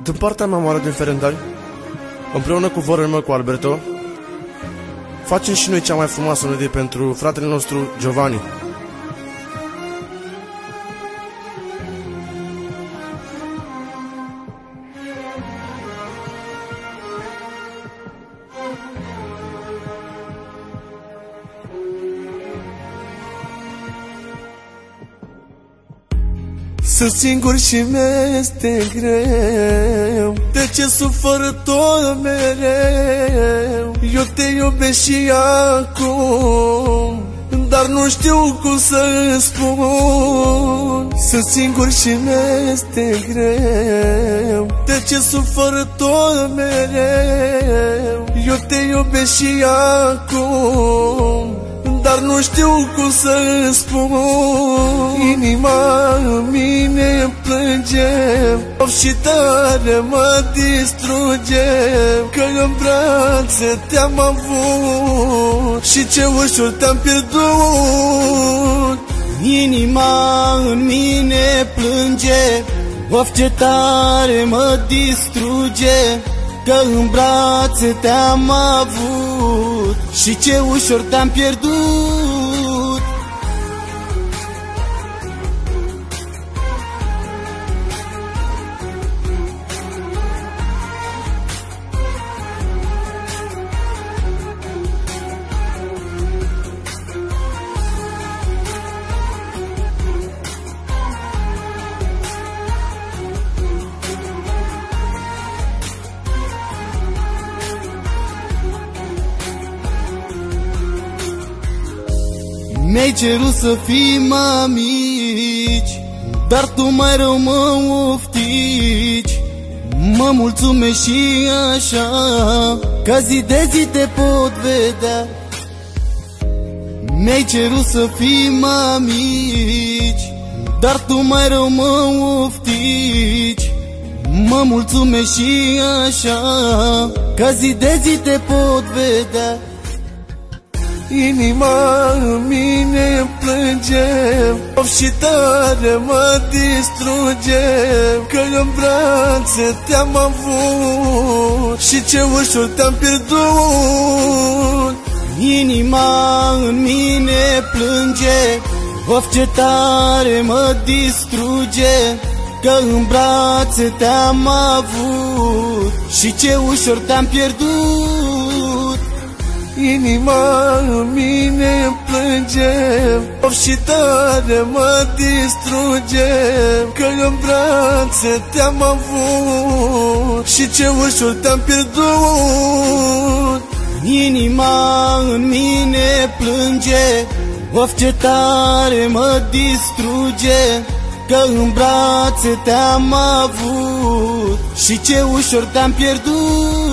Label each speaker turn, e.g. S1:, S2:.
S1: Din partea mea mare din Ferendari, împreună cu vorul meu cu Alberto, facem și noi cea mai frumoasă melodie pentru fratele nostru Giovanni. Sunt singur și mi-este greu, de ce sufăr tot mereu? Eu te iubesc și acum, dar nu știu cum să-ți spun. Sunt singur și mi-este greu, de ce sufăr tot mereu? Eu te iubesc și acum, dar nu știu cum să-ți spun. Inima în mine plânge, of, și tare mă distruge, că în brațe te-am avut și ce ușor te-am pierdut.
S2: Inima în mine plânge, of, ce tare mă distruge, că în brațe te-am avut și ce ușor te-am pierdut. Mi-ai cerut să fim amici, dar tu mai rău mă oftici. Mă mulțumești și așa, ca zi de zi te pot vedea. Mi-ai cerut să fim amici, dar tu mai rău mă oftici. Mă mulțumești și așa, ca zi de zi te pot vedea.
S1: Inima în mine plânge, of, și tare mă distruge, că în brațe te-am avut și ce ușor te-am pierdut.
S2: Inima în mine plânge, of, ce tare mă distruge, că în brațe te-am avut și ce ușor te-am pierdut.
S1: Inima în mine plânge, of, și tare mă distruge, că în brațe te-am avut și ce ușor te-am pierdut.
S2: Inima în mine plânge, of, ce tare mă distruge, că în brațe te-am avut și ce ușor te-am pierdut.